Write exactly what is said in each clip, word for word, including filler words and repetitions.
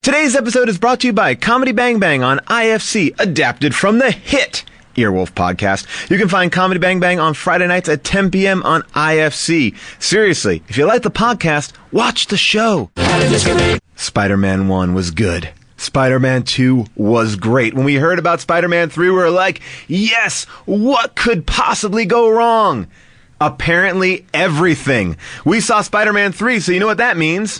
Today's episode is brought to you by Comedy Bang Bang on I F C, adapted from the hit Earwolf podcast. You can find Comedy Bang Bang on Friday nights at ten p.m. on I F C. Seriously, if you like the podcast, watch the show. Spider-Man one was good. Spider-Man two was great. When we heard about Spider-Man three, we were like, yes, what could possibly go wrong? Apparently everything. We saw Spider-Man three, so you know what that means.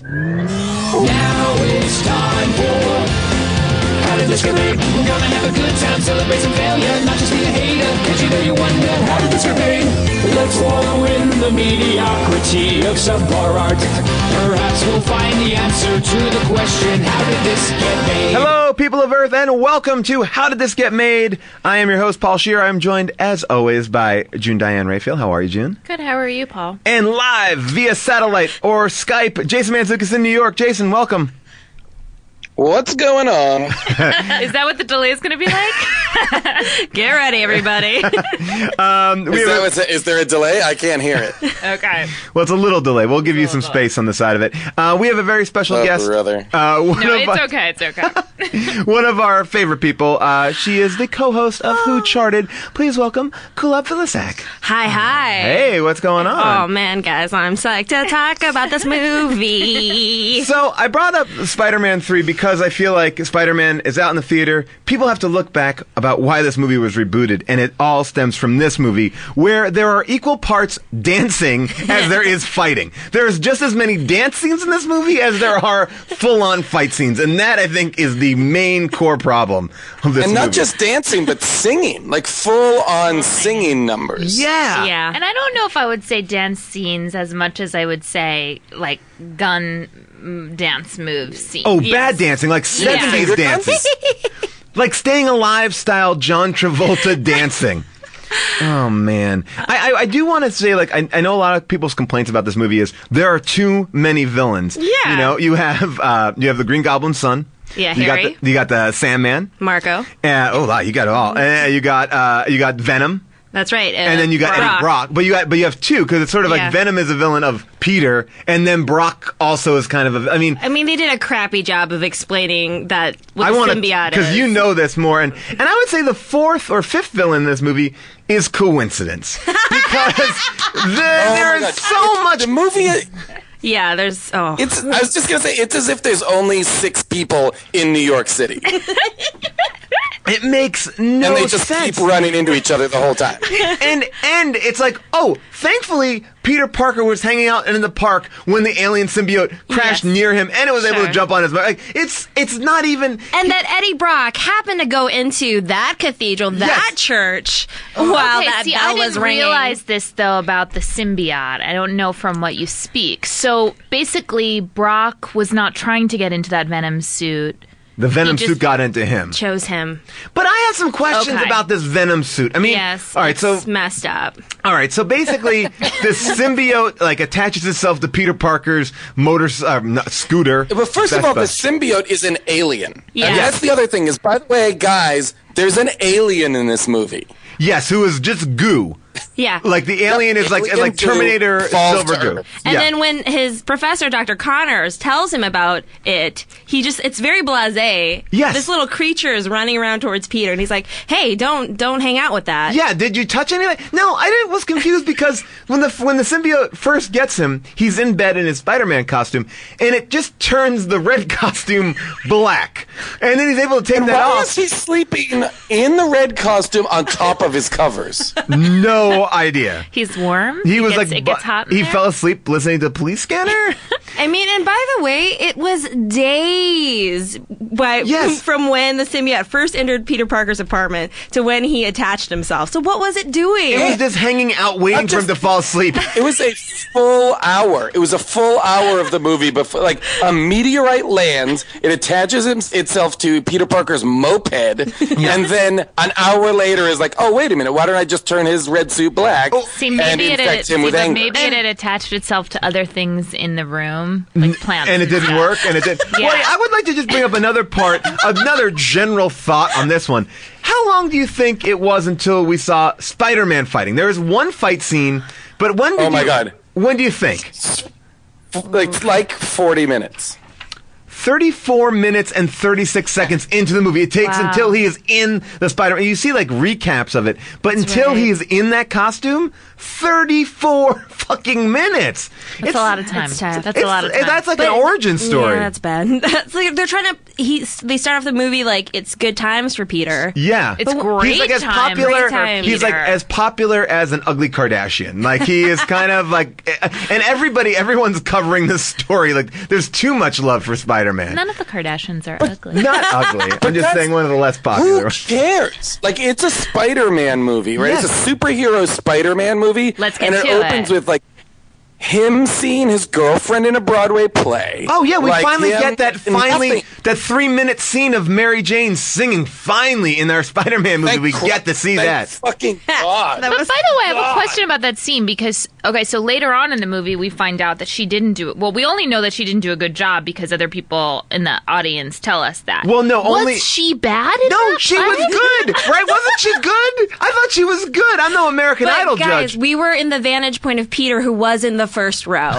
Now it's time for How Did This Get Made? We're gonna have a good time, celebrate some failure, not just be a hater, cause you know you wonder, how did this get made? Let's wallow in the mediocrity of subpar art. Perhaps we'll find the answer to the question, how did this get made? Hello, people of Earth, and welcome to How Did This Get Made? I am your host, Paul Scheer. I'm joined, as always, by June Diane Raphael. How are you, June? Good, how are you, Paul? And live via satellite or Skype, Jason Mantzoukas in New York. Jason, welcome. What's going on? Is that what the delay is going to be like? Get ready, everybody. um, we Is, have that, is, is there a delay? I can't hear it. Okay. Well, it's a little delay. We'll give you some space on the side of it. Uh, we have a very special Oh, guest. brother. Uh, one No, of it's our, okay, it's okay. One of our favorite people. Uh, she is the co-host of Who Charted. Please welcome Kulap Vilasak. Hi, hi. Hey, what's going Oh, on? man, guys, I'm psyched to talk about this movie. So I brought up Spider-Man three because I feel like Spider-Man is out in the theater. People have to look back about why this movie was rebooted, and it all stems from this movie, where there are equal parts dancing as there is fighting. There's just as many dance scenes in this movie as there are full-on fight scenes, and that, I think, is the main core problem of this And movie. not just dancing, but singing. Like full-on singing numbers. Yeah. Yeah. And I don't know if I would say dance scenes as much as I would say, like, gun mm, dance move scenes. Oh, Yes. bad dancing, like seventies Yeah. dancing. Like Staying Alive style John Travolta dancing. Oh, man. I, I, I do want to say, like, I, I know a lot of people's complaints about this movie is there are too many villains. Yeah. You know, you have uh, you have the Green Goblin's son. Yeah, you Harry. Got the, you got the Sandman. Marco. Uh, oh, wow, you got it all. Uh, you got uh, you got Venom. That's right. Uh, And then you got Brock. Eddie Brock, but you got but you have two because it's sort of like Yeah. Venom is a villain of Peter, and then Brock also is kind of a. I mean, I mean, they did a crappy job of explaiing that what I the want to symbiote because is. you know this more, and and I would say the fourth or fifth villain in this movie is coincidence because the, Oh there my is God. so much. The movie, Yeah, there's... Oh. it's, I was just going to say, it's as if there's only six people in New York City. It makes no and they just sense. keep running into each other the whole time. and and it's like, oh, thankfully Peter Parker was hanging out in the park when the alien symbiote crashed Yes. near him, and it was able to Sure. jump on his back. Like, it's it's not even. And that Eddie Brock happened to go into that cathedral, that Yes. church, while okay, that see, bell I was didn't ringing. realize this, though, about the symbiote. I don't know from what you speak. So, basically, Brock was not trying to get into that Venom suit. The Venom He just suit got into him. Chose him. But I had some questions Okay. about this Venom suit. I mean, Yes. all right, so it's messed up. all right, so basically, this symbiote like attaches itself to Peter Parker's motor uh, not, scooter. But first of Vespa. all, the symbiote is an alien. Yes. And that's the other thing is, by the way, guys, there's an alien in this movie. yes, who is just goo. Yeah. Like the alien is like Alien like goo Terminator falls Silver to goo. Earth. And yeah. then when his professor, Doctor Connors, tells him about it, he just, it's very blasé. Yes. This little creature is running around towards Peter, and he's like, hey, don't, don't hang out with that. Yeah, did you touch anything? No, I didn't, was confused because when the when the symbiote first gets him, he's in bed in his Spider-Man costume, and it just turns the red costume black, and then he's able to take And that why off. is he sleeping in the red costume on top of his covers? No idea. He's warm. He was gets, like, it gets bu- hot. in he there? fell asleep listening to Police Scanner. I mean, and by the way, it was days by, Yes. from when the symbiote first entered Peter Parker's apartment to when he attached himself. So what was it doing? It was just hanging out waiting Not for him just- to fall asleep. It was a full hour. It was a full hour of the movie before, like, a meteorite lands. It attaches him, itself to Peter Parker's moped, and then an hour later is like, oh, wait a minute, why don't I just turn his red suit black See, and maybe it, infect had, him see, with but anger? maybe it had attached itself to other things in the room, like plants. And it didn't stuff. work, and it did. Yeah. Well, I would like to just bring up another part, another general thought on this one. How long do you think it was until we saw Spider-Man fighting? There was one fight scene, but when? Did Oh my you- God. When do you think? Like, like forty minutes. thirty-four minutes and thirty-six seconds into the movie. It takes Wow. until he is in the Spider-Man. You see like recaps of it, but until right. he is in that costume, thirty-four fucking minutes. That's a lot of time. It's tough. That's a lot of time. That's like But- an origin story. Yeah, that's bad. That's like they're trying to. He they start off the movie like it's good times for Peter. Yeah, It's But great He's like as time popular. for Peter. He's like as popular as an ugly Kardashian. Like he is kind of like, and everybody, everyone's covering this story. Like there's too much love for Spider-Man. None of the Kardashians are ugly. Not ugly. I'm just that's- saying one of the less Who popular. cares? Like, it's a Spider-Man movie, right? Yes. It's a superhero Spider-Man movie. Let's get and it to opens it. with, like, him seeing his girlfriend in a Broadway play. Oh yeah, we Like, finally him get that and finally nothing. that three minute scene of Mary Jane singing. Finally, in our Spider-Man movie, Thank we Cro- get to see thank that. fucking God. But by the way, I have a question about that scene because, okay, so later on in the movie, we find out that she didn't do it. Well, we only know that she didn't do a good job because other people in the audience tell us that. Well, no, was only- she bad? In No, that she play? was good, right? Wasn't she good? I thought she was good. I'm no American But Idol guys, judge. we were in the vantage point of Peter, who was in the first row.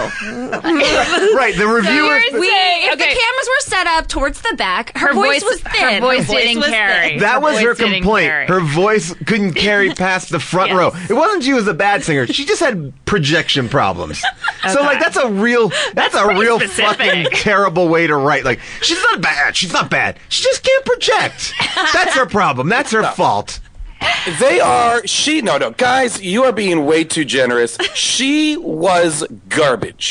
Right, the reviewers. you're We, saying- if the okay. cameras were set up towards the back, her, Her voice, voice- was thin. her voice didn't was carry. thin. That Her was voice her didn't complaint. carry. Her voice couldn't carry past the front Yes. row. It wasn't she was a bad singer. She just had projection problems. So like that's a real that's, a pretty real specific. fucking terrible way to write. Like she's not bad. She's not bad. She just can't project. That's her problem. That's her fault. They are, she, no, no, guys, you are being way too generous. She was garbage.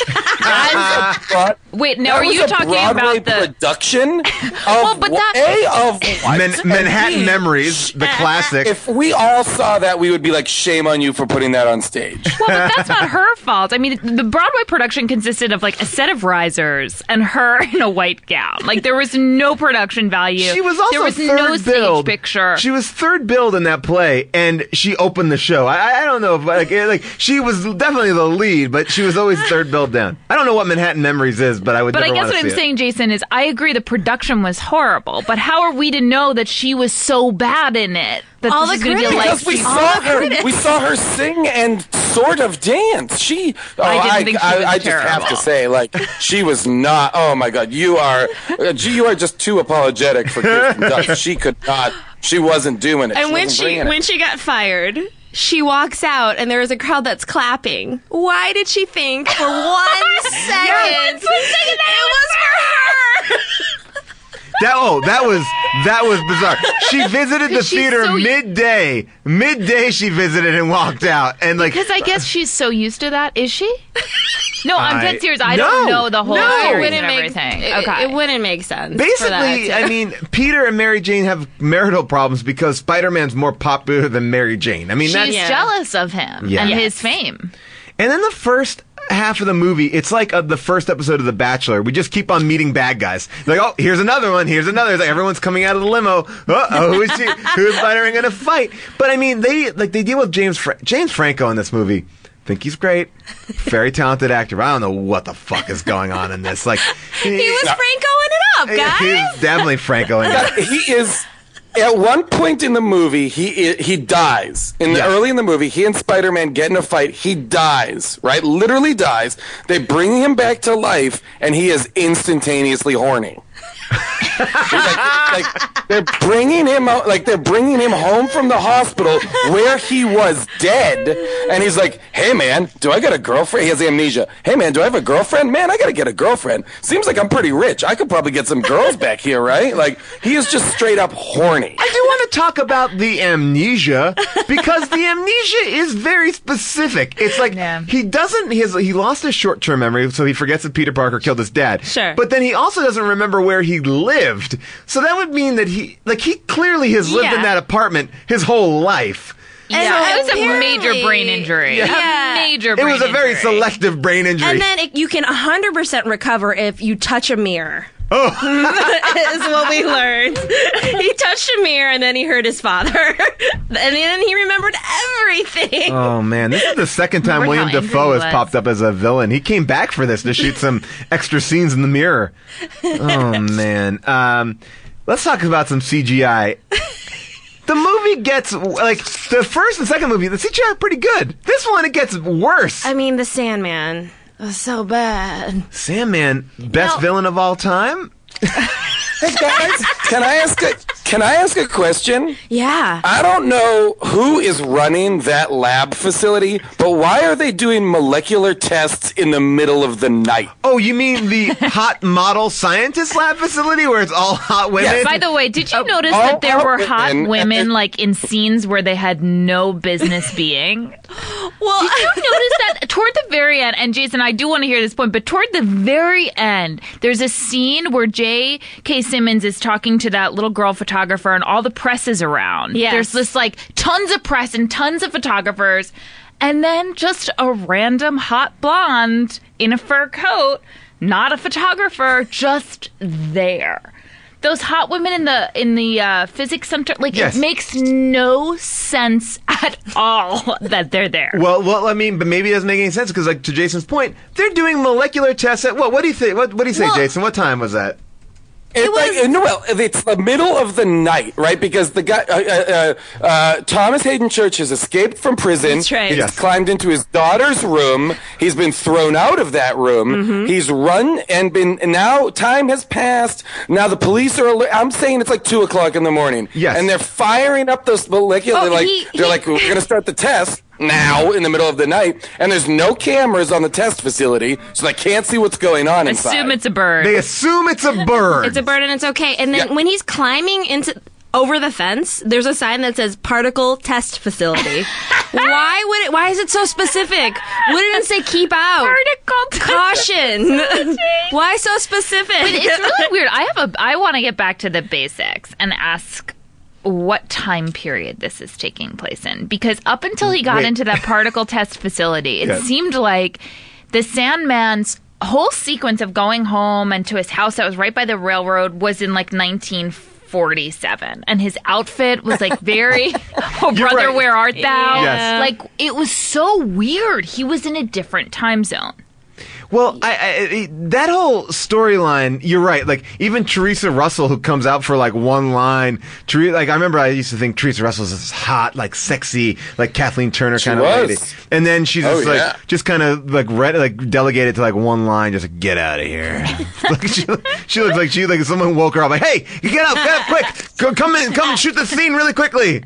That was a broad- Wait, now that are was you a talking Broadway about the? production of, Well, but wha- that- A, of what? Man- Manhattan And B, Memories, the classic. If we all saw that, we would be like, shame on you for putting that on stage. Well, but that's not her fault. I mean, the Broadway production consisted of like a set of risers and her in a white gown. Like there was no production value. She was also there was third no build. stage picture. She was third build in that play, and she opened the show. I, I don't know if like eh, like she was definitely the lead, but she was always third build down. I don't know what Manhattan Memories is, but I would. But I never guess wanna what I'm see it. saying, Jason, is I agree the production was horrible. But how are we to know that she was so bad in it? That All this the is going to be critics. like Because we she- saw her, we saw her sing and sort of dance. She, oh, I didn't I, think she I, was I just have terrible. to say, like, she was not. Oh my God, you are, uh, you are just too apologetic for Kirsten Dunst. She could not. She wasn't doing it. And she when wasn't she bringing it. when she got fired, she walks out and there is a crowd that's clapping. Why did she think for one second it was for her? That oh, that was that was bizarre. She visited the Because she's theater so- midday. Midday, she visited and walked out, and like Because I guess she's so used to that. Is she? No, I'm I- dead serious. I No, don't know the whole no. series Wouldn't and make- everything. It, okay. it wouldn't make sense. for basically, that. I mean, Peter and Mary Jane have marital problems because Spider-Man's more popular than Mary Jane. I mean, She's that's Yeah. jealous of him Yeah. and Yes. his fame. and then the first half of the movie, it's like uh, the first episode of The Bachelor. We just keep on meeting bad guys. Like, oh, here's another one. Here's another. It's like everyone's coming out of the limo. Uh oh, who is she? Who's Spider-Man going to fight? But I mean, they like they deal with James Fra- James Franco in this movie. Think he's great, very talented actor. I don't know what the fuck is going on in this. Like, he was Francoing it up, guys. He's definitely Franco. In God, he is. At one point in the movie, he he dies. In the Yeah. early in the movie, he and Spider-Man get in a fight. He dies, right? Literally dies. They bring him back to life, and he is instantaneously horny. like, like they're bringing him out, like they're bringing him home from the hospital where he was dead, and he's like, "Hey man, do I got a girlfriend?" He has amnesia. "Hey man, do I have a girlfriend? Man, I gotta get a girlfriend. Seems like I'm pretty rich. I could probably get some girls back here, right?" Like he is just straight up horny. I do want to talk about the amnesia because the amnesia is very specific. It's like Yeah. he doesn't. He has, he lost his short-term memory, so he forgets that Peter Parker killed his dad. Sure. But then he also doesn't remember where he lived. So that would mean that he, like, he clearly has lived in Yeah. that apartment his whole life. Yeah, so it was a apparently- major brain injury. Yeah. A major It brain was a very injury. selective brain injury. And then it, you can one hundred percent recover if you touch a mirror. oh, Is what we learned. He touched a mirror and then he hurt his father. And then he remembered everything. oh man, this is the second time Remember William how angry Dafoe he has was? popped up as a villain. He came back for this to shoot some extra scenes in the mirror. Oh man. Um, let's talk about some C G I. The movie gets, like, the first and second movie, the C G I are pretty good. This one, it gets worse. I mean, the Sandman was so bad. Sandman, best No. villain of all time? Hey guys, can I ask a can I ask a question? Yeah. I don't know who is running that lab facility, but why are they doing molecular tests in the middle of the night? Oh, you mean the hot model scientist lab facility where it's all hot women? Yes. By the way, did you notice all that there hot were hot women. women like in scenes where they had no business being? Well, Did you notice that toward the very end, and Jason, I do want to hear this point, but toward the very end, there's a scene where J K. Simmons is talking to that little girl photographer and all the press is around. Yes. There's this like tons of press and tons of photographers, and then just a random hot blonde in a fur coat, not a photographer, just there. Those hot women in the in the uh, physics center, like Yes. it makes no sense at all that they're there. Well, well, I mean, but maybe it doesn't make any sense because, like, to Jason's point, they're doing molecular tests at what? What do you think? What, what do you say, Well- Jason? What time was that? It's like, no, well, it's the middle of the night, right? Because the guy, uh, uh, uh, Thomas Hayden Church has escaped from prison. That's right. He's Yes. climbed into his daughter's room. He's been thrown out of that room. Mm-hmm. He's run and been, and now time has passed. Now the police are, alert. I'm saying it's like two o'clock in the morning. Yes. And they're firing up those molecular, Oh, they're like, he- they're he- like, we're going to start the test now in the middle of the night. And there's no cameras on the test facility, so they can't see what's going on inside. Assume it's a bird. They assume it's a bird. it's a bird and it's okay. And then Yeah. when he's climbing into over the fence, there's a sign that says particle test facility. Why would it why is it so specific? Wouldn't it say keep out? Particle Caution. Why so specific? But it's really weird. I have a. I want to get back to the basics and ask what time period this is taking place in, because up until he got Wait. into that particle test facility, it Yes. seemed like the Sandman's whole sequence of going home and to his house that was right by the railroad was in like nineteen forty-seven, and his outfit was like very oh You're brother right. where art thou. Yes. Like it was so weird. He was in a different time zone. Well, I, I, I- that whole storyline, you're right. Like, even Teresa Russell, who comes out for like one line, Ther- like I remember I used to think Teresa Russell was this hot, like sexy, like Kathleen Turner kind of was. lady, and then she's Oh, just like, yeah. just kind of like read, like delegated to like one line, just like, get out of here. Like, she, she looks like she like someone woke her up, like, hey, you get up, get up, quick, go, come in, come and shoot the scene really quickly.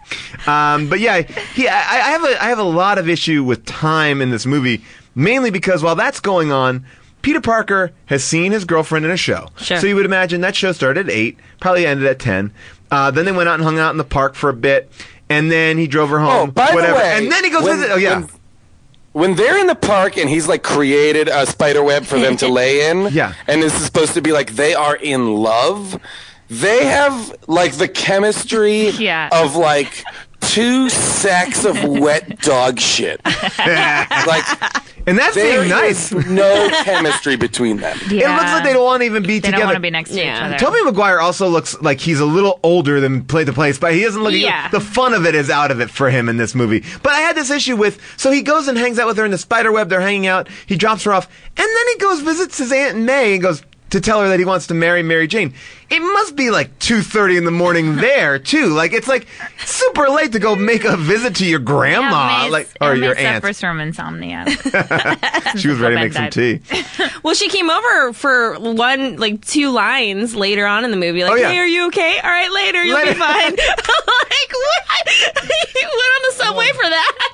Um, but yeah, he, I, I have a I have a lot of issue with time in this movie, mainly because while that's going on, Peter Parker has seen his girlfriend in a show. Sure. So you would imagine that show started at eight, probably ended at ten. Uh, then they went out and hung out in the park for a bit, and then he drove her home. Oh, by the whatever. way, and then he goes when- visit. Oh yeah, when- When they're in the park and he's like created a spider web for them to lay in, Yeah. and this is supposed to be like they are in love, they have like the chemistry Yeah. of like two sacks of wet dog shit. Like and that's there being nice. is no chemistry between them. It looks like they don't want to even be They together. don't want to be next to Yeah. each other. Tobey Maguire also looks like he's a little older than Play the Place, but he doesn't look. Yeah. The fun of it is out of it for him in this movie. But I had this issue with. So he goes and hangs out with her in the spider web. They're hanging out. He drops her off, and then he goes visits his Aunt May and goes to tell her that he wants to marry Mary Jane. It must be like two thirty in the morning there too. Like it's like super late to go make a visit to your grandma, May's- like or Aunt your May aunt. suffers from insomnia. She was ready to make some Ben tea. Well, she came over for one, like two lines later on in the movie. Like, Oh, yeah. hey, are you okay? All right, later, you'll Later. be fine. Like, what? You went on the subway for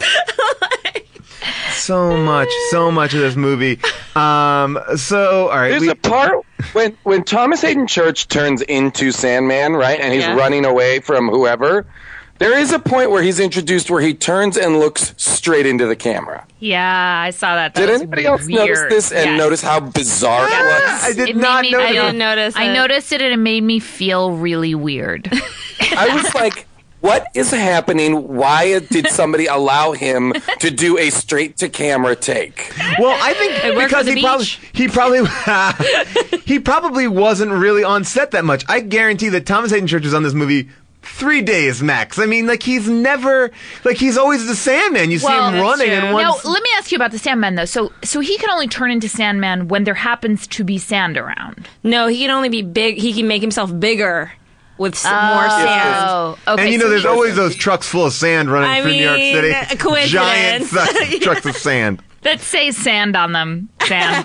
that? So much, so much of this movie. Um. So all right. There's we- a part when when Thomas Hayden Church turns into Sandman, right, and he's Yeah. running away from whoever. There is a point where he's introduced where he turns and looks straight into the camera. Yeah, I saw that. That Did was anybody else weird. notice this and Yes. notice how bizarre it I was? did It made not me- know. I that. didn't notice I it. noticed it and it made me feel really weird. I was like, what is happening? Why did somebody allow him to do a straight to camera take? Well, I think It worked because for the he probably beach. he probably he probably wasn't really on set that much. I guarantee that Thomas Hayden Church was on this movie three days max. I mean, like he's never like he's always the Sandman. You see Well, him that's running true. in one. Now, let me ask you about the Sandman, though. So, so he can only turn into Sandman when there happens to be sand around. No, he can only be big. He can make himself bigger with s more sand. Oh, okay. and you know, so there's he- always those trucks full of sand running I through New York mean, City. a coincidence. Giant su- trucks of sand. that say sand on them. Sand.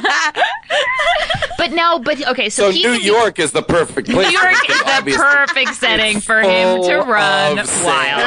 But no, but okay, so, So he New can be- York is the perfect place. New York for him, is the obviously. perfect setting for him to full run of sand.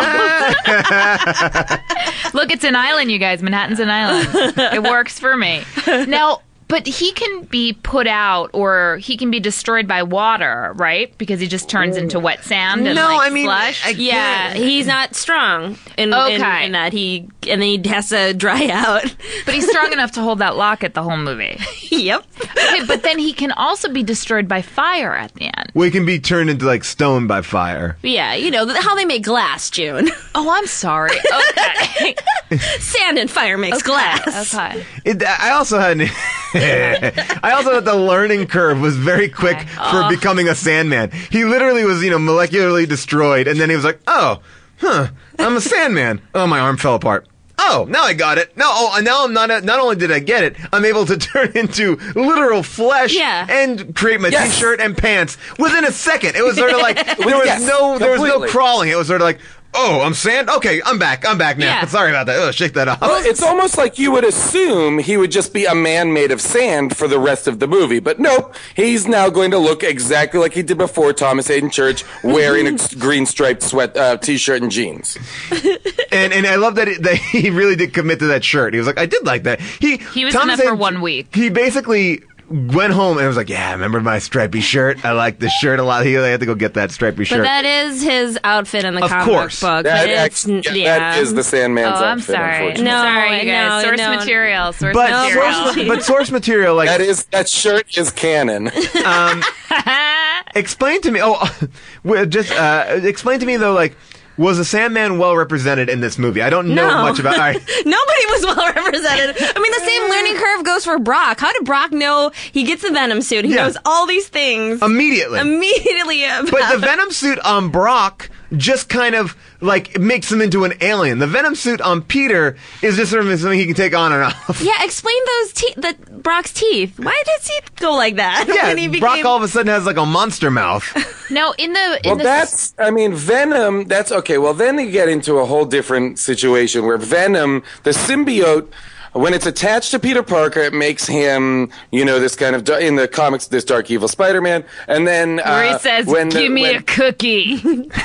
wild. Look, it's an island, you guys. Manhattan's an island. It works for me. Now, but he can be put out or he can be destroyed by water, right? Because he just turns into wet sand and No, like I mean, slush. I- Yeah, he's not strong in, in, Okay. in that he and then he has to dry out. But he's strong enough to hold that locket the whole movie. Yep. Okay, but then he can also be destroyed by fire at the end. We can be turned into like stone by fire. Yeah, you know th- how they make glass, June. Oh, I'm sorry. Okay. Sand and fire makes glass. Okay. It, I also had an, I also thought the learning curve was very quick Okay. for becoming a Sandman. He literally was, you know, molecularly destroyed, and then he was like, "Oh, huh, I'm a Sandman." Oh, my arm fell apart. Oh, now I got it. No, oh, now I'm not. Not only did I get it, I'm able to turn into literal flesh Yeah. and create my Yes. t-shirt and pants within a second. It was sort of like there was Yes, no, there was no completely. crawling. It was sort of like, oh, I'm sand. Okay, I'm back. I'm back now. Yeah. Sorry about that. Oh, shake that off. Well, it's almost like you would assume he would just be a man made of sand for the rest of the movie, but nope. He's now going to look exactly like he did before Thomas Hayden Church, wearing a green striped sweat uh, t-shirt and jeans. And and I love that, it, that he really did commit to that shirt. He was like, I did like that. He He was Thomas in it for Hayden- one week. He basically went home and was like, yeah, remember my stripy shirt? I like this shirt a lot. He had to go get that stripy But shirt. that is his outfit in the Of comic course. book. That, but it's, act- yeah, yeah. that is the Sandman's Oh, I'm outfit, sorry. unfortunately. No, sorry, you guys. no, source no. material. Source but material. source, but source material, like, That is that shirt is canon. explain to me. Oh, well, just uh, explain to me though, like, was the Sandman well represented in this movie? I don't know No. much about. All right. Nobody was well represented. I mean, the same learning curve goes for Brock. How did Brock know he gets a Venom suit? He Yeah. knows all these things Immediately. immediately. About. But the Venom suit on Brock just kind of like makes him into an alien. The Venom suit on Peter is just sort of something he can take on and off. yeah, explain those teeth. The Brock's teeth. Why did his teeth go like that? when he Yeah, became... Brock all of a sudden has like a monster mouth. No, in the in Well, the that's, I mean, Venom, that's okay. Well, then you get into a whole different situation where Venom, the symbiote, when it's attached to Peter Parker, it makes him, you know, this kind of, da- in the comics, this dark evil Spider-Man. And then, uh, where he says, when the- "Give me when- a cookie."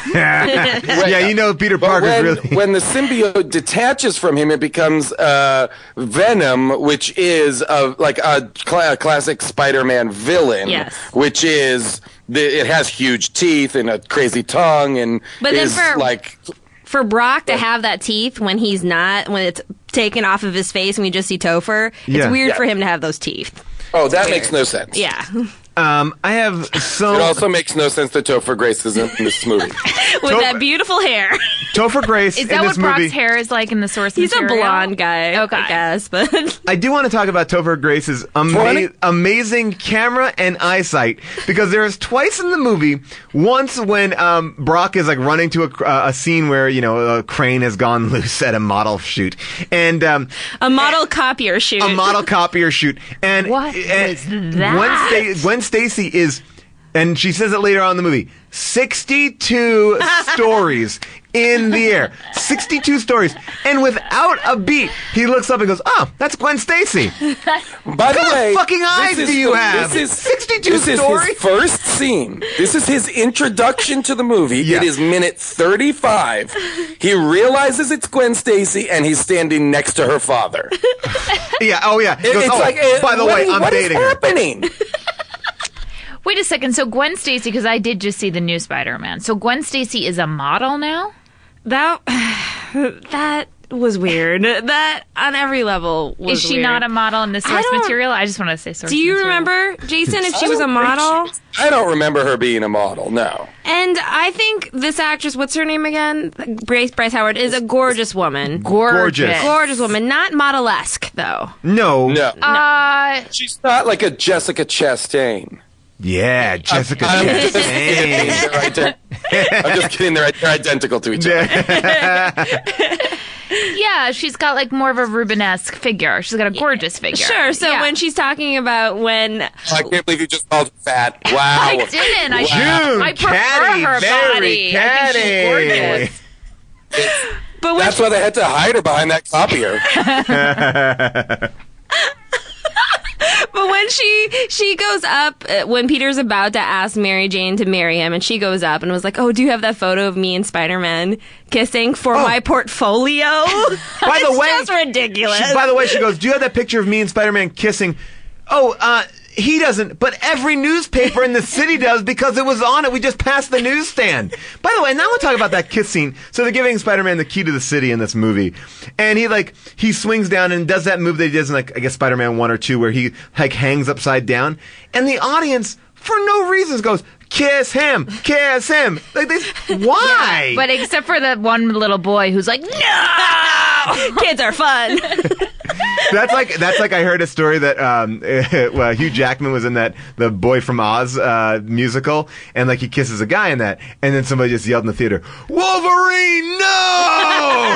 Yeah, you know Peter But Parker's when, really. when the symbiote detaches from him, it becomes uh, Venom, which is a, like a, cla a classic Spider-Man villain. Yes. Which is, the, it has huge teeth and a crazy tongue and But then is for- like... For Brock to have that teeth when he's not, when it's taken off of his face and we just see Topher, it's Yeah. weird Yeah. for him to have those teeth. Oh, that makes no sense. Yeah. Um, I have so It also makes no sense that Topher Grace is in this movie. With that beautiful hair. Topher Grace Is in that this what Brock's movie. hair is like in the source He's a material? blonde guy, Okay. I guess, but I do want to talk about Topher Grace's ama- Funny. amazing camera and eyesight because there is twice in the movie. Once when um, Brock is like running to a, cr- uh, a scene where you know a crane has gone loose at a model shoot, and um, a model copier shoot. a model copier shoot, and What and was that? Gwen, Sta- Gwen Stacy is, and she says it later on in the movie, sixty-two stories in the air, sixty-two stories, and without a beat, he looks up and goes, "Oh, that's Gwen Stacy." By the What way, fucking eyes this is do you the- have? This is sixty-two This is stories? his first scene. This is his introduction to the movie. Yeah. It is minute thirty-five. He realizes it's Gwen Stacy, and he's standing next to her father. Yeah. Oh, yeah. He It- goes, it's "Oh, like, uh, by the what way, is- I'm what is dating her." happening? Wait a second. So Gwen Stacy, because I did just see the new Spider-Man. So Gwen Stacy is a model now? That that was weird. That on every level was Is she weird. not a model in the source don't- material? I just want to say source Do you material. remember, Jason, if she I was a don't think model? she- I don't remember her being a model. No. And I think this actress, what's her name again? Grace Bryce Howard, is a gorgeous woman. Gorgeous. Gorgeous woman. Not model-esque, though. No. No. Uh, She's not like a Jessica Chastain. Yeah, Jessica I'm just Chastain. kidding. They're ident- I'm just kidding. They're, they're identical to each other. yeah, she's got like more of a Rubenesque figure. She's got a gorgeous figure. Sure, so Yeah. when she's talking about when... I can't believe you just called her fat. Wow. I didn't. I, June, I prefer catty, her very body. I think she's catty. gorgeous. But when That's she, why they had to hide her behind that copier. but when she she goes up, uh, when Peter's about to ask Mary Jane to marry him, and she goes up and was like, "Oh, do you have that photo of me and Spider-Man kissing for Oh. my portfolio?" By the It's way, just ridiculous. She, by the way, she goes, "Do you have that picture of me and Spider-Man kissing?" Oh, uh, he doesn't, but every newspaper in the city does because it was on it. We just passed the newsstand. By the way, now we'll talk about that kiss scene. So they're giving Spider-Man the key to the city in this movie. And he, like, he swings down and does that move that he does in, like, I guess Spider-Man one or two where he, like, hangs upside down. And the audience, for no reasons, goes, "Kiss him! Kiss him!" Like, they, why? But except for that one little boy who's like, no! Kids are fun. That's like that's like I heard a story that um, well, Hugh Jackman was in that the Boy from Oz uh, musical, and like he kisses a guy in that, and then somebody just yelled in the theater, "Wolverine, no!"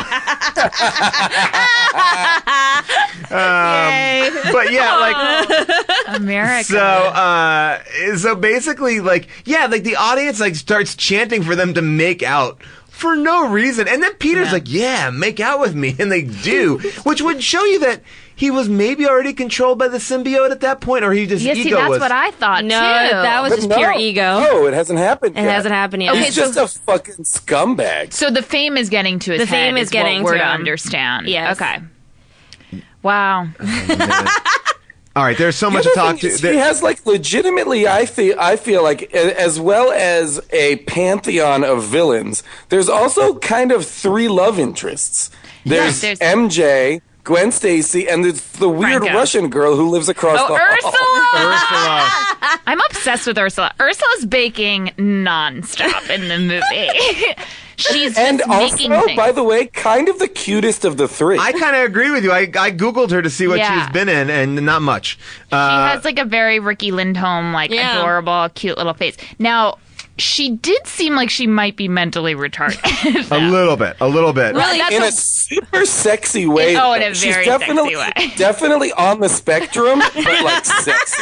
um, but yeah, like America. so uh, so basically, like yeah, like the audience like starts chanting for them to make out. For no reason. And then Peter's Yeah. like, yeah, make out with me. And they do. Which would show you that he was maybe already controlled by the symbiote at that point, or he just yes, ego see, that's was. what I thought, No, too. that was But just no, pure ego. No, it hasn't happened It yet. hasn't happened yet. Okay, He's so- just a fucking scumbag. So the fame is getting to his The head fame is is getting what we're to to him. understand. Yes. Okay. Wow. All right, there's so The much to other talk thing to. is there- he has like legitimately, I feel, I feel like, a- as well as a pantheon of villains, there's also kind of three love interests. There's, there's- M J, Gwen Stacy, and there's the weird Franco. Russian girl who lives across Oh, the hall. Ursula! Ursula. I'm obsessed with Ursula. Ursula's baking nonstop in the movie. She's And just also, making things. by the way, kind of the cutest of the three. I kind of agree with you. I, I Googled her to see what Yeah. she's been in, and not much. She Uh, has like a very Ricky Lindholm, like Yeah. adorable, cute little face. Now, she did seem like she might be mentally retarded. a little bit. A little bit. Really? That's in a- a super sexy way. Oh, in a She's very definitely, sexy way. definitely on the spectrum, but like sexy.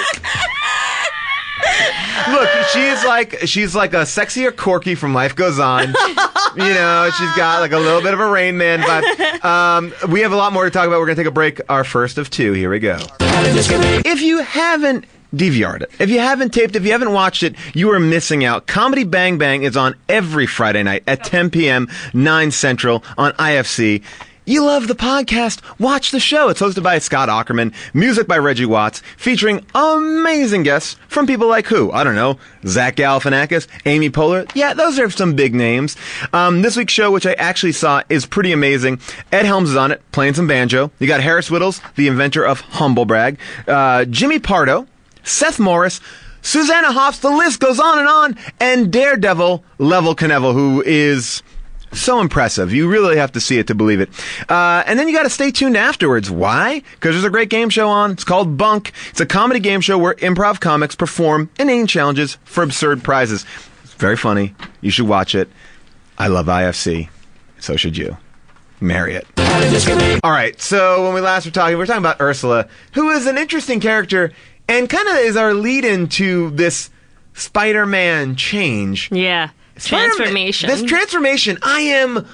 Look, she's like she's like a sexier Corky from Life Goes On. You know, she's got like a little bit of a Rain Man vibe. Um, we have a lot more to talk about. We're gonna take a break. Our first of two. Here we go. If you haven't D V R'd it, if you haven't taped, if you haven't watched it, you are missing out. Comedy Bang Bang is on every Friday night at ten p.m., nine Central on I F C. You love the podcast? Watch the show. It's hosted by Scott Ackerman, music by Reggie Watts, featuring amazing guests from people like who? I don't know. Zach Galifianakis, Amy Poehler. Yeah, those are some big names. Um, this week's show, which I actually saw, is pretty amazing. Ed Helms is on it, playing some banjo. You got Harris Whittles, the inventor of Humble Brag, uh, Jimmy Pardo, Seth Morris, Susanna Hoffs, the list goes on and on, and Daredevil, Level Knievel, who is so impressive. You really have to see it to believe it. Uh, and then you got to stay tuned afterwards. Why? Because there's a great game show on. It's called Bunk. It's a comedy game show where improv comics perform inane challenges for absurd prizes. It's very funny. You should watch it. I love I F C. So should you. Marry it. All right. So when we last were talking, we were talking about Ursula, who is an interesting character and kind of is our lead into this Spider-Man change. Yeah. Spider-Man- Transformation. This transformation, I am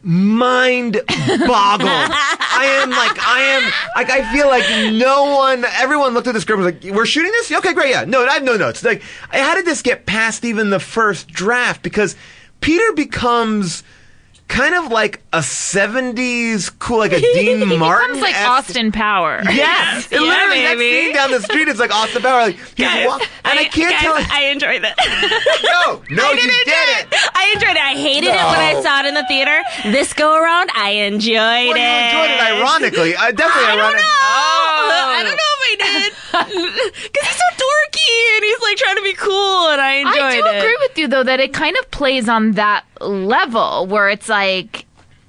mind boggled. I am like, I am, like, I feel like no one, everyone looked at the script and was like, we're shooting this? Okay, great, yeah. No, I have no notes. Like, how did this get past even the first draft? Because Peter becomes kind of like a seventies cool, like a Dean He Martin. becomes like Austin Power. Yes, it Yeah, literally that baby. scene down the street is like Austin Power. Like, he's Guys, walk- and I, can't guys, tell. I enjoyed it. no, no, I you didn't did enjoy it. I enjoyed it. I hated it when I No. saw it in the theater. This go around, I enjoyed Well, it. you enjoyed it ironically. I definitely I don't ironic. know. Oh. I don't know if I did. Because he's so dorky and he's like trying to be cool, and I enjoyed I do it. agree with you, though, that it kind of plays on that level where it's like,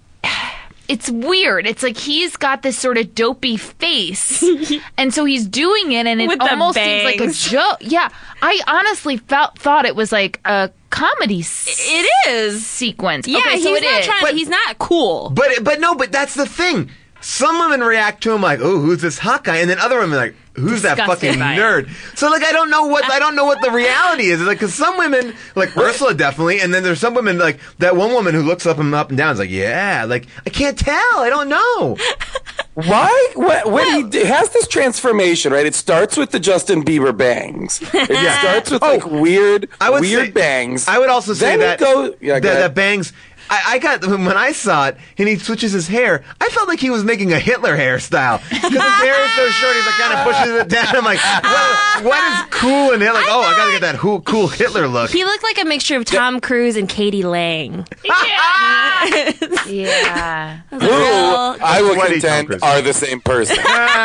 it's weird. It's like he's got this sort of dopey face, and so he's doing it, and it With the almost seems like a bangs. joke. Yeah, I honestly felt thought it was like a comedy s- It is. sequence. Yeah, okay, he's so it not is. trying. But- he's not cool. But but no, but that's the thing. Some women react to him like, "Oh, who's this hot guy?" And then other women are like, who's that Disgusted fucking by it. nerd? So like, I don't know what I don't know what the reality is. It's like, because some women, like Ursula, definitely, and then there's some women like that one woman who looks up him up and down is like, yeah, like I can't tell, I don't know. Why? When, when he d- has this transformation, right? It starts with the Justin Bieber bangs. It Yeah. starts with Oh, like weird, I would weird say- bangs. I would also say Then he that go- yeah, that, go ahead. that bangs. I, I got when I saw it and he switches his hair. I felt like he was making a Hitler hairstyle because his hair is so short. He's like kind of pushes it down. I'm like, what, what is cool in it? Like, oh, I gotta get that cool, cool Hitler look. He looked like a mixture of Tom Cruise and Katie Lang. Yeah. yeah. Who I will Sweaty Tom contend Cruise. are the same person.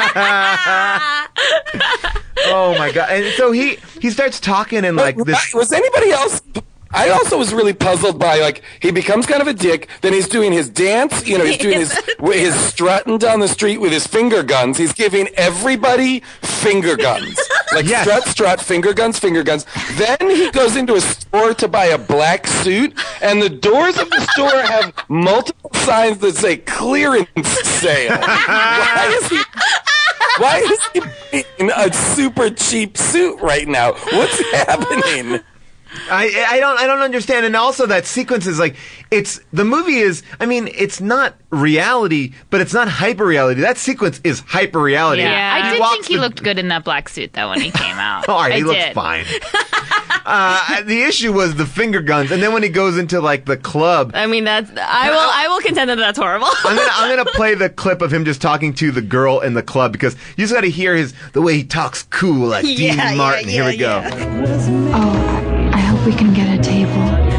Oh my god! And so he he starts talking and like this. Was anybody else? I also was really puzzled by, like, he becomes kind of a dick, then he's doing his dance, you know, he's doing his his strutting down the street with his finger guns. He's giving everybody finger guns. Like, Yes. strut, strut, finger guns, finger guns. Then he goes into a store to buy a black suit, and the doors of the store have multiple signs that say clearance sale. Why is he... Why is he in a super cheap suit right now? What's happening? I I don't I don't understand. And also that sequence is like, it's the movie is. I mean, it's not reality, but it's not hyper reality. That sequence is hyper reality. Yeah. I He did walks think he the- looked good in that black suit though when he came out. All right, I he looks did. fine. uh, the issue was the finger guns, and then when he goes into like the club. I mean, that's I will I will contend that that's horrible. I'm gonna I'm gonna play the clip of him just talking to the girl in the club because you just got to hear his the way he talks cool like Yeah, Dean yeah, Martin. Here yeah, we go. Oh, I hope we can get a table.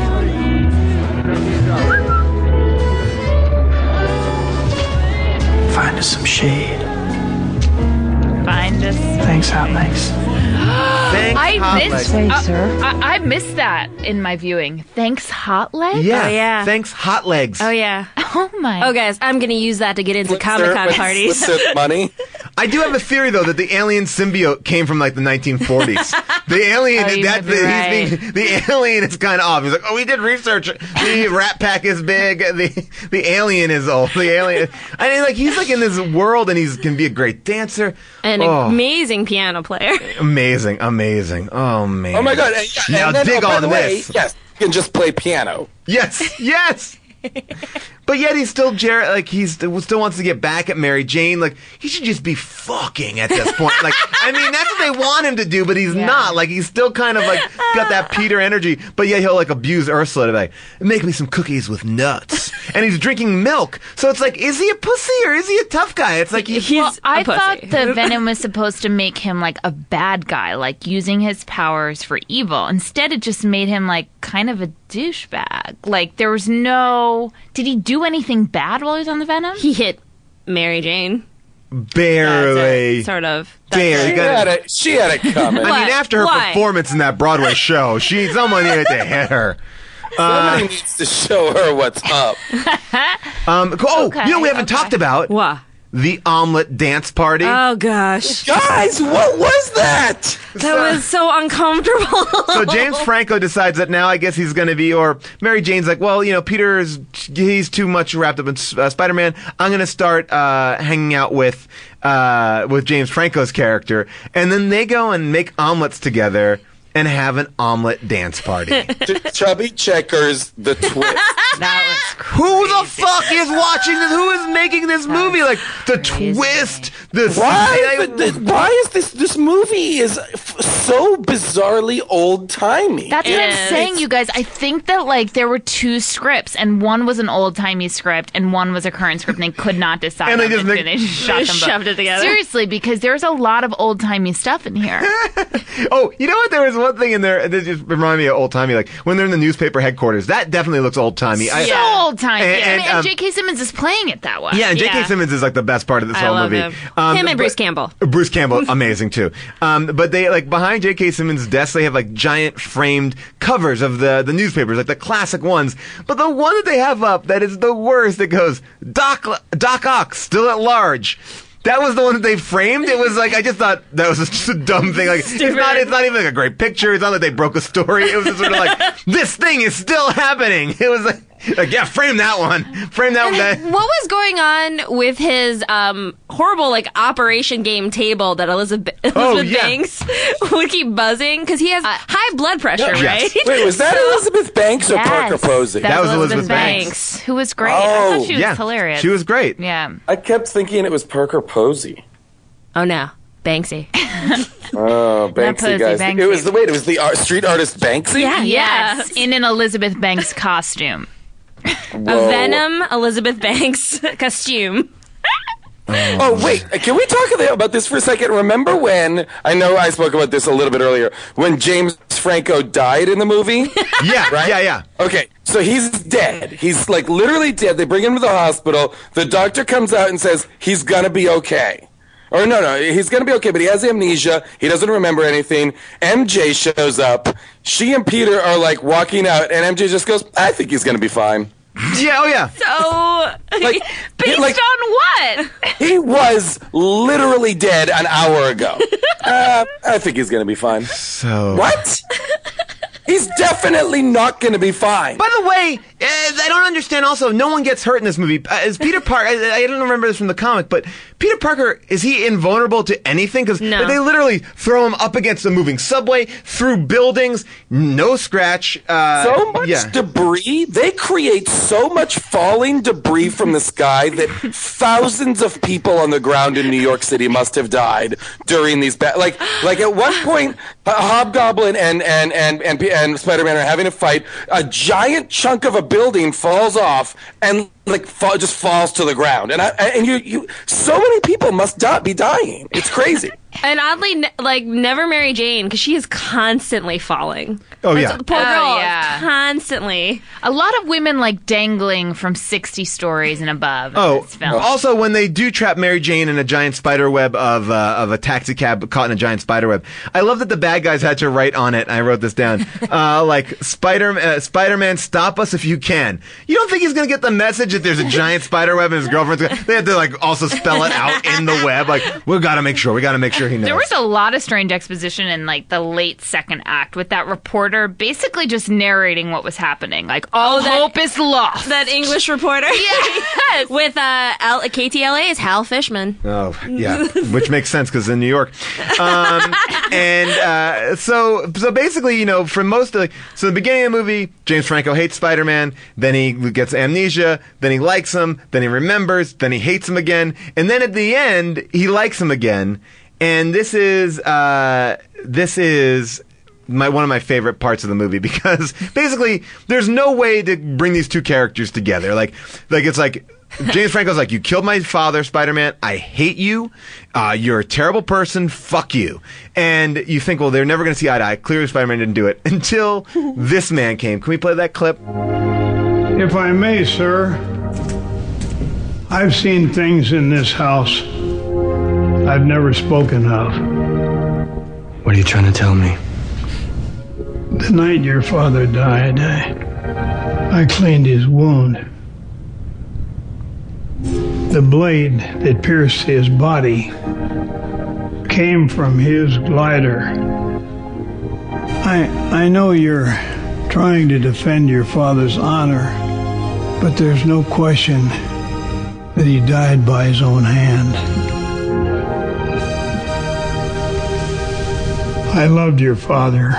Find us some shade. Find us. Thanks, Hot Legs. Thanks, I Hot missed. Legs. Say, uh, sir. I, I missed that in my viewing. Thanks, Hot Leg. Yeah, Oh, yeah. Thanks, Hot Legs. Oh yeah. Oh my. Oh guys, I'm gonna use that to get into Comic Con With- parties. with their money. I do have a theory though that the alien symbiote came from like the nineteen forties. The alien, Oh, you that, might be right. he's being, the alien is kind of off. He's like, oh, we did research. The rat pack is big. The the alien is old. The alien. I mean, like he's like in this world and he's can be a great dancer. An Oh, amazing piano player. amazing, amazing. Oh man. Oh my god! And, yeah, Now and then, dig oh, by on the way, this. yes, you can just play piano. Yes, yes. But yet he's still Jared. Like he's still wants to get back at Mary Jane. Like he should just be fucking at this point. Like I mean, that's what they want him to do, but he's Yeah. not. Like he's still kind of like got that Peter energy. But yet he'll like abuse Ursula to like make me some cookies with nuts, and he's drinking milk. So it's like, is he a pussy or is he a tough guy? It's like he's, He's Well, I a pussy. thought the venom was supposed to make him like a bad guy, like using his powers for evil. Instead, it just made him like kind of a douchebag. Like there was no. Did he do anything bad while he was on the venom? he hit Mary Jane. barely. That's it, sort of. That's Dare, it. you She gotta- had it. She had it coming. I mean, What? after her Why? performance in that Broadway show, she someone needed to hit her. Somebody needs to show her what's up. Um, oh, Okay, you know we haven't okay. talked about What? the omelet dance party. Oh gosh, Guys, what was that? that was so uncomfortable. So James Franco decides that now I guess he's going to be, or Mary Jane's like, well, you know, Peter's, he's too much wrapped up in uh, Spider-Man. I'm going to start uh, hanging out with uh, with James Franco's character. And then they go and make omelets together and have an omelet dance party. Ch- Chubby Checkers, the twist. That was Who the fuck is watching this? Who is making this movie? Like, the crazy. twist, the... Why? I- Is it- why is this? This movie is f- so bizarrely old timey. That's what I'm Yes. saying, you guys. I think that like there were two scripts, and one was an old timey script, and one was a current script, and they could not decide. And they on just which, make- they just shot them both. Shoved it together. Seriously, because there's a lot of old timey stuff in here. Oh, you know what? There was one thing in there that just reminded me of old timey. Like when they're in the newspaper headquarters, that definitely looks old timey. So old timey. And- And, and, and um, J K. Simmons is playing it that way. Yeah, and J K. Yeah. Simmons is like the best part of this I whole love movie. him. Um, Him and but- Bruce Campbell. Bruce Campbell, amazing too. Um, but they like behind J K. Simmons' desk, they have like giant framed covers of the the newspapers, like the classic ones. But the one that they have up that is the worst, it goes Doc Doc Ock still at large. That was the one that they framed. It was like I just thought that was just a dumb thing. Like it's not it's not even like a great picture. It's not like they broke a story. It was just sort of like this thing is still happening. It was like like yeah, frame that one. Frame that one. What was going on with his um, horrible like operation game table that Elizabeth, Elizabeth Oh, yeah. Banks would keep buzzing because he has high blood pressure, Yes. right? Wait, was that Elizabeth Banks or Yes. Parker Posey? That, That was was Elizabeth, Elizabeth Banks, Banks. who was great. I Oh, thought she was yeah, hilarious. she was great. Yeah. I kept thinking it was Parker Posey. Oh no, Banksy. Oh, Banksy, Posey, guys. Banksy. It was the wait. It was the art, street artist Banksy. Yeah, Yes, in an Elizabeth Banks costume. A Venom Elizabeth Banks costume. Oh, wait. Can we talk about this for a second? Remember when, I know I spoke about this a little bit earlier, when James Franco died in the movie? Yeah, Right? yeah, yeah. Okay, so he's dead. He's like literally dead. They bring him to the hospital. The doctor comes out and says he's gonna be okay. Or no, no, he's gonna be okay, but he has amnesia. He doesn't remember anything. M J shows up. She and Peter are like walking out, and M J just goes, I think he's gonna be fine. Yeah, oh yeah. So Like, Based he, like, on what? he was literally dead an hour ago. Uh, I think he's gonna be fine. So What? He's definitely not gonna be fine. By the way, uh, I don't understand also, no one gets hurt in this movie. Uh, is Peter Parker, I, I don't remember this from the comic, but Peter Parker, is he invulnerable to anything? Because No. they literally throw him up against a moving subway, through buildings, no scratch. Uh, So much yeah. debris. They create so much falling debris from the sky that thousands of people on the ground in New York City must have died during these. Ba- like, like at one point, uh, Hobgoblin and and and and, and Spider-Man are having a fight. A giant chunk of a building falls off and like fall, just falls to the ground. And I, and you you so many people must die, be dying. It's crazy. and oddly, ne- like never Mary Jane because she is constantly falling. Oh, That's- yeah. the poor Oh, girl, is yeah. constantly. A lot of women like dangling from sixty stories and above in Oh, this film. also when they do trap Mary Jane in a giant spider web of uh, of a taxi cab caught in a giant spider web, I love that the bad guys had to write on it. I wrote this down, uh, like Spider uh, Spider-Man, stop us if you can. You don't think he's gonna get the message that there's a giant spider web and his girlfriend's gonna, they had to like also spell it out in the web. Like we gotta make sure, we gotta make sure he knows. There was a lot of strange exposition in like the late second act with that reporter basically just narrating what was happening. Like all that- hope is lost. That English reporter, Yes. with uh, L- K T L A is Hal Fishman. Oh, yeah, which makes sense because in New York, um, and uh, so so basically, you know, for most of the, so the beginning of the movie, James Franco hates Spider-Man, then he gets amnesia, then he likes him, then he remembers, then he hates him again, and then at the end he likes him again, and this is uh, this is. My, one of my favorite parts of the movie because basically there's no way to bring these two characters together. Like, like it's like James Franco's like, you killed my father, Spider-Man. I hate you. Uh, you're a terrible person. Fuck you. And you think, well, they're never going to see eye to eye. Clearly, Spider-Man didn't do it until this man came. Can we play that clip? If I may, sir, I've seen things in this house I've never spoken of. What are you trying to tell me? The night your father died, I, I cleaned his wound. The blade that pierced his body came from his glider. I, I know you're trying to defend your father's honor, but there's no question that he died by his own hand. I loved your father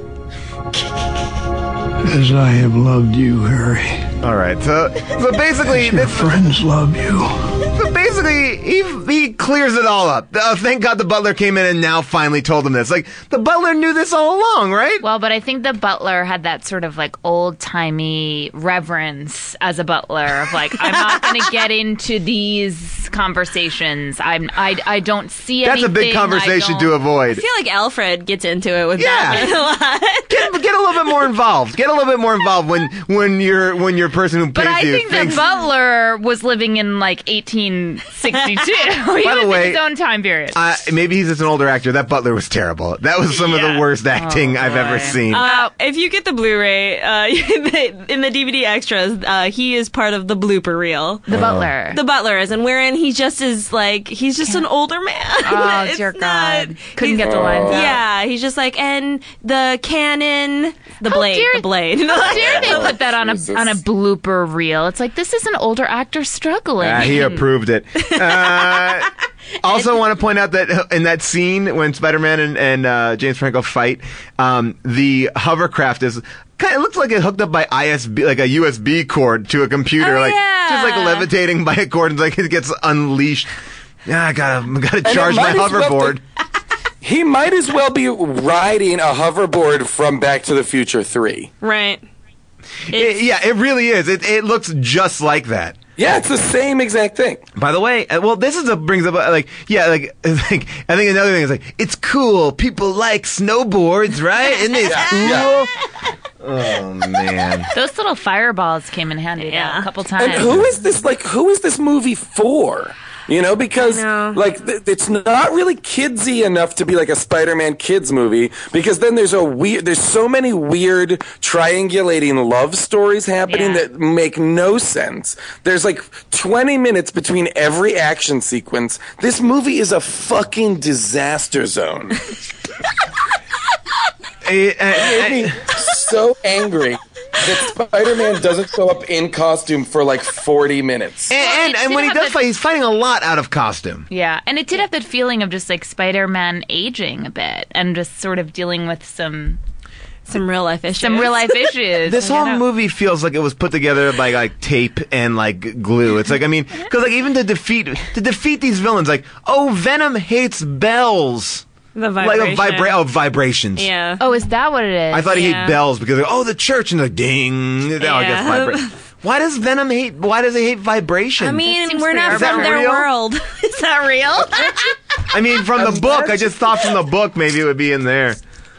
as I have loved you, Harry. All right. So, so basically, Your this, friends love you. so basically, he he clears it all up. Uh, thank God the butler came in and now finally told him this. Like the butler knew this all along, right? Well, but I think the butler had that sort of like old timey reverence as a butler of like, I'm not going to get into these conversations. I'm I, I don't see That's a anything. big conversation I to don't- avoid. I feel like Alfred gets into it with Yeah. Batman a lot. Get, get a little bit more involved. Get a little bit more involved when when you're when your person who pays But I you think thinks. the butler was living in like eighteen sixty-two. he By the was way, in his own time period. uh, maybe he's just an older actor. That butler was terrible. That was some of the worst acting I've ever seen. Uh, if you get the Blu-ray, uh, in the D V D extras, uh, he is part of the blooper reel. the butler. The butler is, and wherein he just is like, he's just an older man. oh, It's dear not- God. Couldn't he's- get the lines out. Yeah, he's just like, and the cannon, the blade, dare- the blade. How dare they put that on a Jesus. on a blooper reel? It's like this is an older actor struggling. Uh, he approved it. Uh, Also, want to point out that in that scene when Spider-Man and, and uh, James Franco fight, um, the hovercraft is kind of looks like it hooked up by I S B, like a U S B cord to a computer, Oh, like yeah. just like levitating by a cord, and like it gets unleashed. Yeah, I gotta, I gotta it charge my might as well hoverboard. He might as well be riding a hoverboard from Back to the Future three. Right. It- yeah, it really is. It it looks just like that. Yeah, it's the same exact thing. By the way, uh, well, this is a brings up uh, like yeah, like like I think another thing is like it's cool. People like snowboards, right? Isn't it Yeah, cool? yeah. Oh man. Those little fireballs came in handy though, Yeah. a couple times. And who is this, like, who is this movie for? You know, because, I know. like, th- it's not really kidsy enough to be like a Spider-Man kids movie, because then there's a weird, there's so many weird triangulating love stories happening Yeah. that make no sense. There's like twenty minutes between every action sequence. This movie is a fucking disaster zone. Eh, eh, It made me so angry that Spider-Man doesn't show up in costume for like forty minutes. And, and, it and did when he have does the- fight, he's fighting a lot out of costume. Yeah, and it did have that feeling of just like Spider-Man aging a bit and just sort of dealing with some Some real life issues. some real life issues. This you whole know? movie feels like it was put together by like tape and like glue. It's like I mean, because like even to defeat to defeat these villains, like oh, Venom hates bells, The like vibration. a vibra- oh, vibrations. Yeah. Oh, is that what it is? I thought he Yeah. hated bells because oh, the church and the ding. Oh, I guess Yeah. vibra- Why does Venom hate? Why does he hate vibrations? I mean, seems we're pretty not Is that from their real? world. Is that real? I mean, from the book, I just thought from the book maybe it would be in there.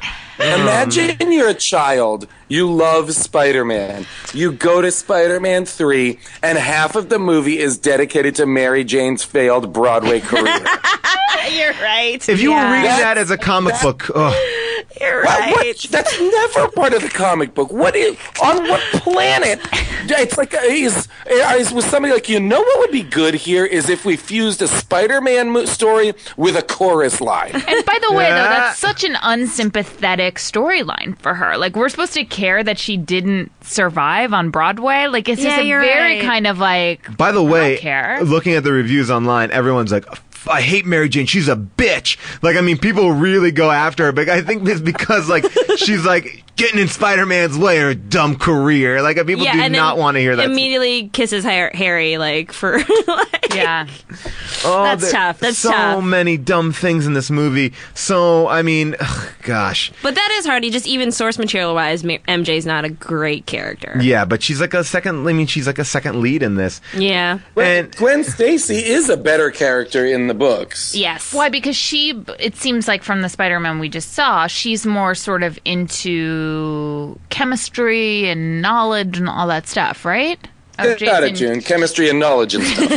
Imagine you're a child, you love Spider-Man, you go to Spider-Man three, and half of the movie is dedicated to Mary Jane's failed Broadway career. You're right. If you Yeah. were reading That's- that as a comic book, ugh. You're What- right. what- that's never part of the comic book. What is on what planet? It's like uh, is, is was somebody like, you know what would be good here is if we fused a Spider-Man mo- story with a chorus line. And by the way, though, Yeah. that's such an unsympathetic storyline for her. Like, we're supposed to care that she didn't survive on Broadway. Like, it's Yeah, just a you're very right. kind of like. By the way, care. looking at the reviews online, everyone's like, I hate Mary Jane. She's a bitch. Like, I mean, people really go after her, but I think it's because, like, she's, like, getting in Spider-Man's way in her dumb career. Like, people yeah, do and then not want to hear that. Immediately kisses Har- Harry, like, for, like, Yeah. Oh, That's there- tough. That's so tough. many dumb things in this movie. So, I mean, ugh, gosh. But that is hard. Just even source material wise, M J's not a great character. Yeah, but she's like a second, I mean, she's like a second lead in this. Yeah. And Gwen Stacy is a better character in the books. Yes. Why? Because she, it seems like from the Spider-Man we just saw, she's more sort of into chemistry and knowledge and all that stuff, right? Of Got it, Jason- June. Chemistry and knowledge and stuff.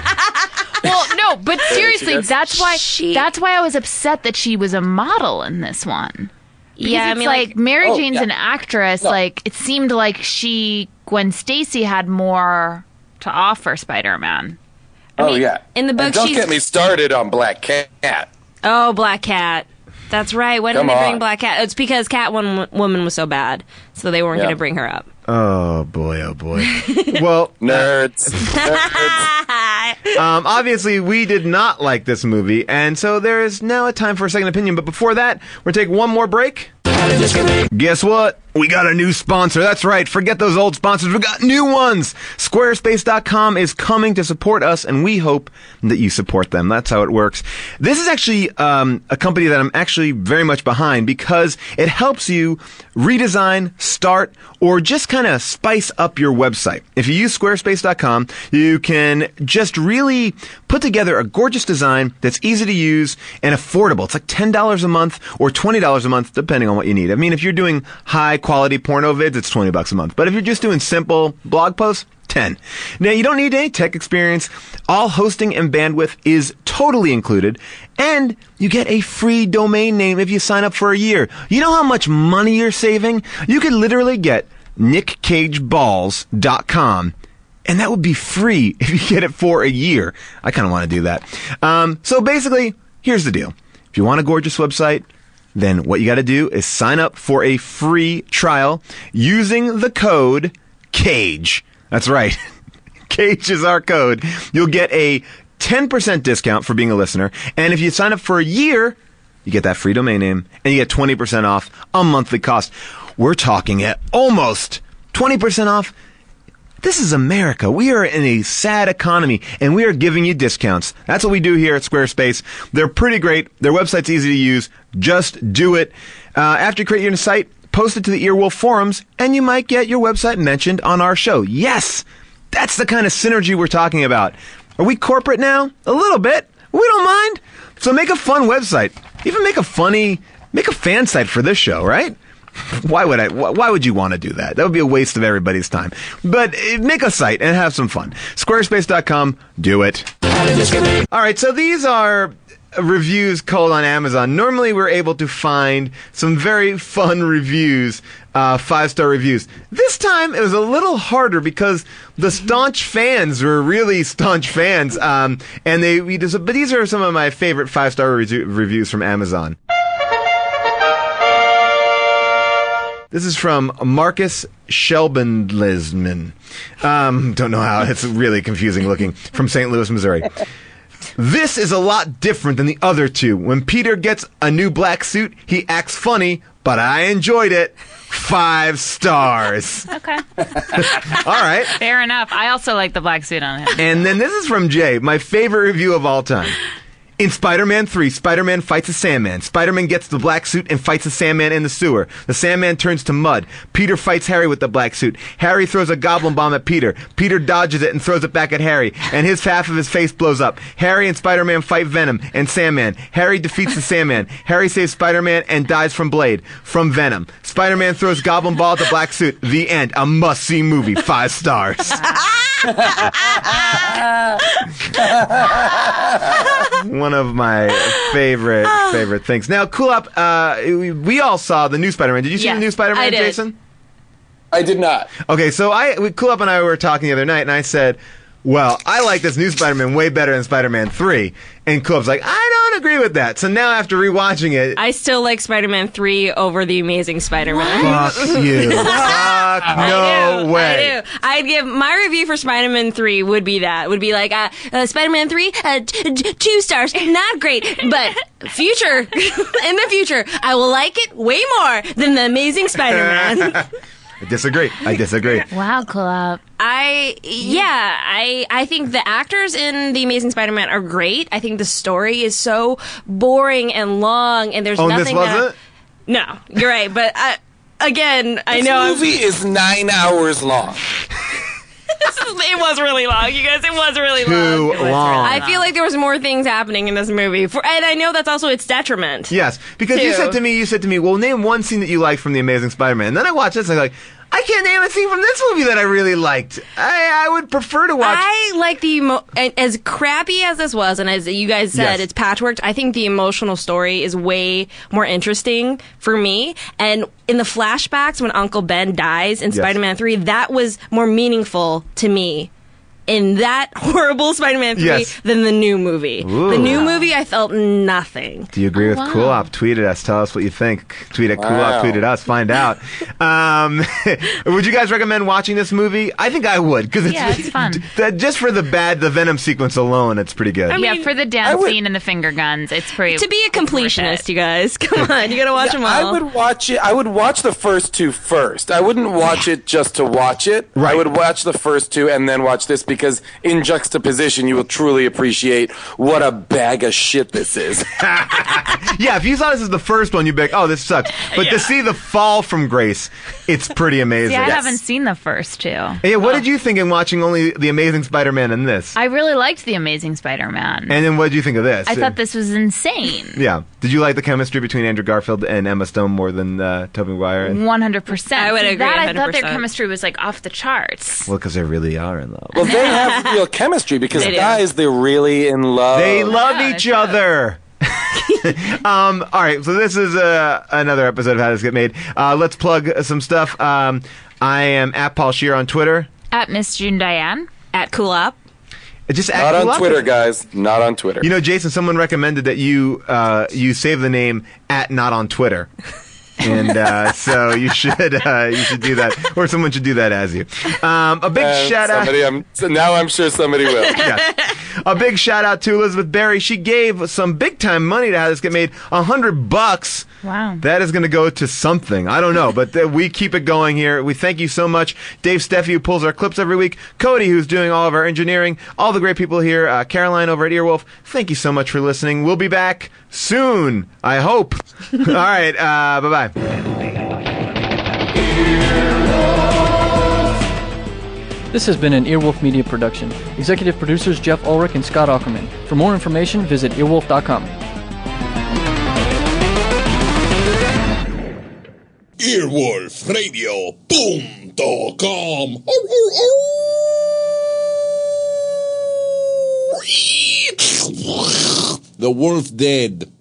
Well, no, but seriously, that's- that's why She- that's why I was upset that she was a model in this one. Because Yeah, I it's mean, like, like- Mary Oh, Jane's yeah. an actress. No. Like, it seemed like she, Gwen Stacy, had more to offer Spider-Man. oh, mean, yeah. in the book, And don't she's- get me started on Black Cat. Oh, Black Cat. That's right. Why didn't Come they bring on. Black Cat? It's because Catwoman was so bad, so they weren't Yeah. going to bring her up. oh boy, oh boy. Well, Nerds. Nerds. Um, obviously, we did not like this movie, and so there is now a time for a second opinion. But before that, we're going to take one more break. Guess what? We got a new sponsor. That's right. Forget those old sponsors. We got new ones. Squarespace dot com is coming to support us, and we hope that you support them. That's how it works. This is actually um, a company that I'm actually very much behind because it helps you redesign, start, or just kind of spice up your website. If you use Squarespace dot com, you can just really put together a gorgeous design that's easy to use and affordable. It's like ten dollars a month or twenty dollars a month, depending on what you need. I mean, if you're doing high quality porno vids, it's twenty bucks a month. But if you're just doing simple blog posts, ten. Now, you don't need any tech experience. All hosting and bandwidth is totally included. And you get a free domain name if you sign up for a year. You know how much money you're saving? You could literally get nick cage balls dot com. And that would be free if you get it for a year. I kind of want to do that. Um, so basically, here's the deal. If you want a gorgeous website, then what you got to do is sign up for a free trial using the code CAGE. That's right. CAGE is our code. You'll get a ten percent discount for being a listener. And if you sign up for a year, you get that free domain name and you get twenty percent off a monthly cost. We're talking at almost twenty percent off. This is America. We are in a sad economy, and we are giving you discounts. That's what we do here at Squarespace. They're pretty great. Their website's easy to use. Just do it. Uh, after you create your site, post it to the Earwolf forums, and you might get your website mentioned on our show. Yes! That's the kind of synergy we're talking about. Are we corporate now? A little bit. We don't mind. So make a fun website. Even make a funny, make a fan site for this show, right? Why would I? Why would you want to do that? That would be a waste of everybody's time. But uh, make a site and have some fun. Squarespace dot com. Do it. All right. So these are reviews called on Amazon. Normally, we're able to find some very fun reviews, uh, five-star reviews. This time, it was a little harder because the staunch fans were really staunch fans, um, and they. We just, but these are some of my favorite five-star re- reviews from Amazon. This is from Marcus Shelbenlisman. Um, don't know how. It's really confusing looking. From Saint Louis, Missouri. This is a lot different than the other two. When Peter gets a new black suit, he acts funny, but I enjoyed it. Five stars. Okay. All right. Fair enough. I also like the black suit on him. And then this is from Jay, my favorite review of all time. In Spider-Man three, Spider-Man fights a Sandman. Spider-Man gets the black suit and fights the Sandman in the sewer. The Sandman turns to mud. Peter fights Harry with the black suit. Harry throws a goblin bomb at Peter. Peter dodges it and throws it back at Harry, and his half of his face blows up. Harry and Spider-Man fight Venom and Sandman. Harry defeats the Sandman. Harry saves Spider-Man and dies from Blade. From Venom. Spider-Man throws goblin ball at the black suit. The end. A must-see movie. Five stars. One of my favorite favorite things. Now, Cool Up, uh, we, we all saw the new Spider-Man. Did you see Yes, the new Spider-Man, I did. Jason? I did not. Okay, so I, we, Cool Up and I were talking the other night, and I said, well, I like this new Spider-Man way better than Spider-Man three. And Cool Up's like, I don't agree with that. So now after rewatching it... I still like Spider-Man three over The Amazing Spider-Man. Fuck you. Fuck no I do, way. I do. I'd give my review for Spider-Man three would be that. Would be like, uh, uh, Spider-Man three, uh, t- t- two stars. Not great, but future, in the future, I will like it way more than The Amazing Spider-Man. I disagree. I disagree. Wow, Cool Up. I yeah, I I think the actors in The Amazing Spider-Man are great. I think the story is so boring and long, and there's Oh, and nothing. this that wasn't? I, no, you're right, but I, again, I This know I'm- movie is nine hours long. it was really long, you guys. It was really Too long. long. I feel like there was more things happening in this movie, for, and I know that's also its detriment. Yes, because you Two. said to me, you said to me, well, name one scene that you liked from The Amazing Spider-Man. And then I watched this, and I'm like, I can't name a scene from this movie that I really liked. I, I would prefer to watch... I like the emo- and as crappy as this was, and as you guys said, Yes. it's patchworked. I think the emotional story is way more interesting for me. And in the flashbacks, when Uncle Ben dies in Yes. Spider-Man three, that was more meaningful to me in that horrible Spider-Man three Yes. than the new movie. Ooh. The new movie, I felt nothing. Do you agree with wow. Cool Up? Tweet at us. Tell us what you think. Tweet at Cool Up. Wow. Tweet at us. Find out. Um, would you guys recommend watching this movie? I think I would, because it's, Yeah, it's fun. that- just for the bad, the Venom sequence alone, it's pretty good. yeah, for the dance would- scene and the finger guns, it's pretty. To be a completionist, you guys. Come on, you gotta watch them all. I would watch it. I would watch the first two first. I wouldn't watch it just to watch it. Right. I would watch the first two and then watch this because in juxtaposition, you will truly appreciate what a bag of shit this is. Yeah, if you saw this as the first one, you'd be like, oh, this sucks. But to see the fall from grace, it's pretty amazing. See, I Yes. haven't seen the first two. Hey, what did you think in watching only The Amazing Spider-Man and this? I really liked The Amazing Spider-Man. And then what did you think of this? I thought this was insane. Yeah. Did you like the chemistry between Andrew Garfield and Emma Stone more than uh, Tobey Maguire? one hundred percent. I would agree, That I one thought hundred their percent. chemistry was like off the charts. Well, because they really are in love. Well, they have real chemistry because They do. guys, they're really in love. They love yeah, each it's other. um, all right, so this is uh, another episode of How Does This Get Made. Uh, let's plug some stuff. Um, I am at Paul Scheer on Twitter. At Miss June Diane. At Cool Up. Just Not at on Cool Up. Twitter, guys. Not on Twitter. You know, Jason, someone recommended that you uh, you save the name at Not on Twitter. And uh, so you should uh, you should do that, or someone should do that as you. Um, a big Uh, shout out. somebody, I'm, so now I'm sure somebody will. Yeah. A big shout out to Elizabeth Berry. She gave some big time money to have this get made. A hundred bucks. Wow. That is going to go to something. I don't know, but th- we keep it going here. We thank you so much. Dave Steffi, who pulls our clips every week. Cody, who's doing all of our engineering. All the great people here. Uh, Caroline over at Earwolf. Thank you so much for listening. We'll be back soon, I hope. All right. Uh, bye-bye. This has been an Earwolf Media production. Executive producers Jeff Ulrich and Scott Ackerman. For more information, visit earwolf dot com. earwolf radio punto com. The wolf dead.